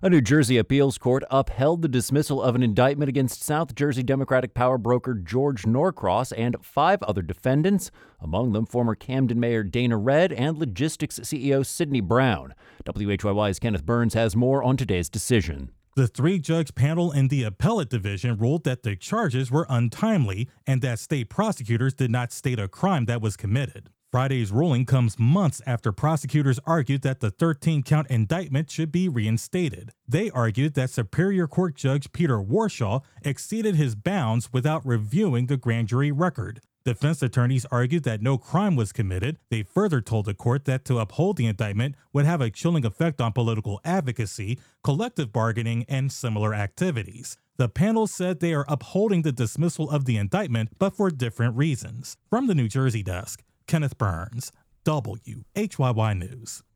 A New Jersey appeals court upheld the dismissal of an indictment against South Jersey Democratic power broker George Norcross and 5 other defendants, among them former Camden Mayor Dana Red and logistics CEO Sidney Brown. WHYY's Kenneth Burns has more on today's decision. The 3-judge panel in the appellate division ruled that the charges were untimely and that state prosecutors did not state a crime that was committed. Friday's ruling comes months after prosecutors argued that the 13-count indictment should be reinstated. They argued that Superior Court Judge Peter Warshaw exceeded his bounds without reviewing the grand jury record. Defense attorneys argued that no crime was committed. They further told the court that to uphold the indictment would have a chilling effect on political advocacy, collective bargaining, and similar activities. The panel said they are upholding the dismissal of the indictment, but for different reasons. From the New Jersey desk, Kenneth Burns, WHYY News.